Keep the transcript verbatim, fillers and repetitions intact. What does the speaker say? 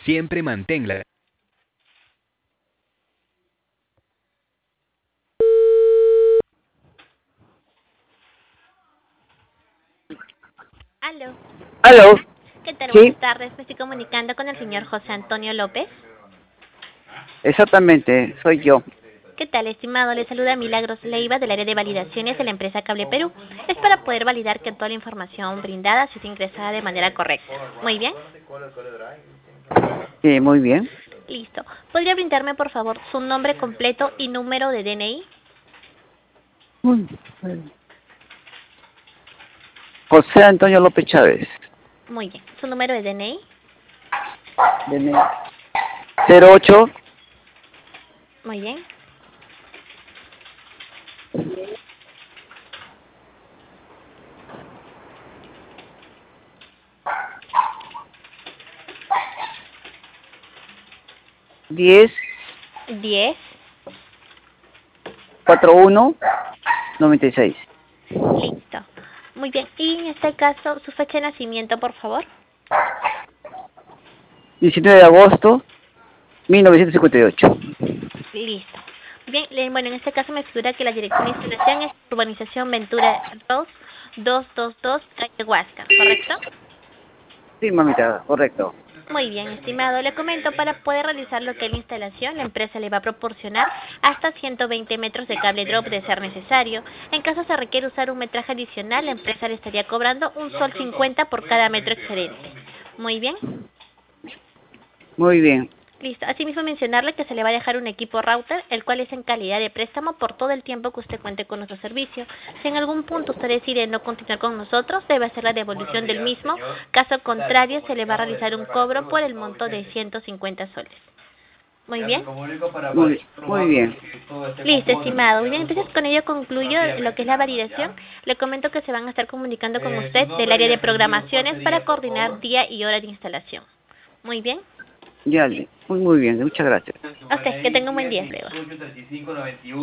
Siempre manténla. Aló. ¿Aló? ¿Qué tal? Sí, Buenas tardes. Me estoy comunicando con el señor José Antonio López. exactamente, soy yo. ¿Qué tal, estimado? Le saluda Milagros Leiva del área de validaciones de la empresa Cable Perú. Es para poder validar que toda la información brindada se ingresada de manera correcta. Muy bien. Sí, muy bien. Listo. ¿Podría brindarme, por favor, su nombre completo y número de D N I? Uy, uy. José Antonio López Chávez. Muy bien. ¿Su número de D N I? D N I cero ocho Muy bien. diez diez. cuarenta y uno noventa y seis. Listo. Muy bien. Y en este caso, su fecha de nacimiento, por favor. diecinueve de agosto mil novecientos cincuenta y ocho. Listo. Bien, le- bueno, en este caso me figura que la dirección de instalación es Urbanización Ventura Rose doscientos veintidós, calle Huáscar, ¿correcto? Sí, mamita, correcto. Muy bien, estimado. Le comento, para poder realizar lo que es la instalación, la empresa le va a proporcionar hasta ciento veinte metros de cable drop de ser necesario. En caso se requiere usar un metraje adicional, la empresa le estaría cobrando un sol cincuenta por cada metro excedente. Muy bien. Muy bien. Listo. Asimismo mencionarle que se le va a dejar un equipo router, el cual es en calidad de préstamo por todo el tiempo que usted cuente con nuestro servicio. Si en algún punto usted decide no continuar con nosotros, debe hacer la devolución del mismo. Caso contrario, se le va a realizar un cobro por el monto de ciento cincuenta soles. Muy bien. Muy, muy bien. Listo, estimado. Bien, entonces con ello concluyo lo que es la validación. Le comento que se van a estar comunicando con usted del área de programaciones para coordinar día y hora de instalación. Muy bien. Ya, muy, muy bien. Muchas gracias. A usted, que tenga un buen día. Hasta luego.